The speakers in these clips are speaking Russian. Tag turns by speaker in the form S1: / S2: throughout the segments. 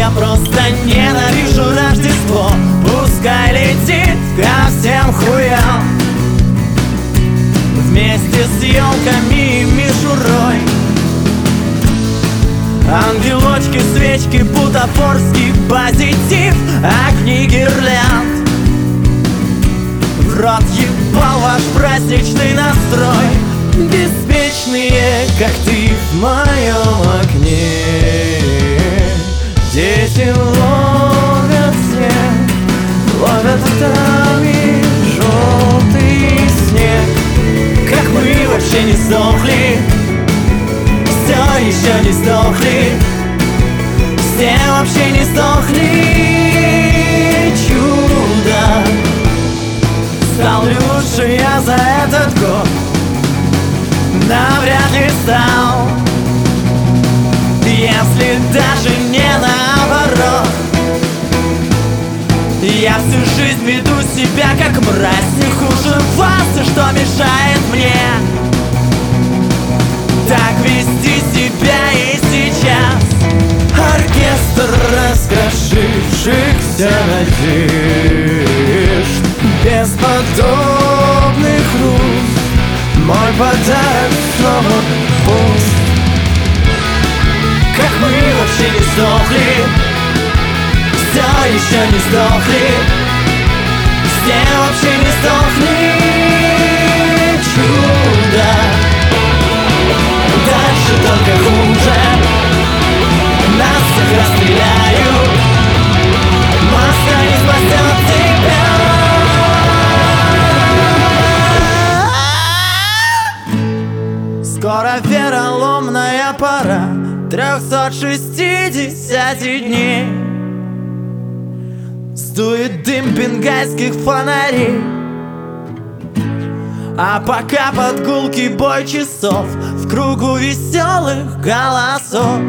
S1: Я просто ненавижу Рождество. Пускай летит ко всем хуям вместе с елками и мишурой. Ангелочки, свечки, бутафорский позитив, огни гирлянд. В рот ебал ваш праздничный настрой. Беспечные, как ты в моем окне. Дети ловят снег, ловят ртами желтый снег. Как мы вообще не сдохли, все еще не сдохли, все вообще не сдохли. Чудо, стал ли лучше я за этот год? Навряд ли стал, если даже не наоборот. Я всю жизнь веду себя как мразь, не хуже вас, и что мешает мне так вести себя и сейчас? Оркестр раскрошившихся надежд, бесподобный хруст, мой подарок снова пуст. Как мы вообще не сдохли, все еще не сдохли, все вообще не сдохли. Чудо, дальше только хуже, нас всех расстреляют, маска не спасет тебя. Скоро вероломная пора 360 дней. Сдует дым бенгальских фонарей, а пока под гулкий бой часов в кругу веселых голосов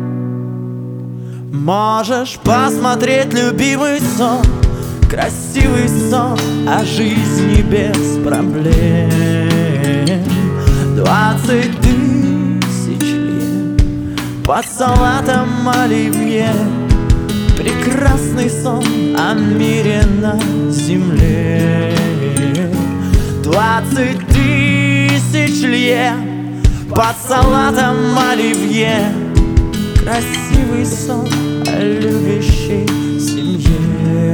S1: можешь посмотреть любимый сон, красивый сон о жизни без проблем. 20 тысяч лет под салатом оливье, прекрасный сон о мире на земле. 20 тысяч лет под салатом оливье, красивый сон о любящей семье.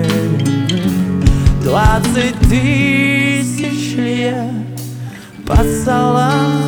S1: 20 тысяч лет под салатом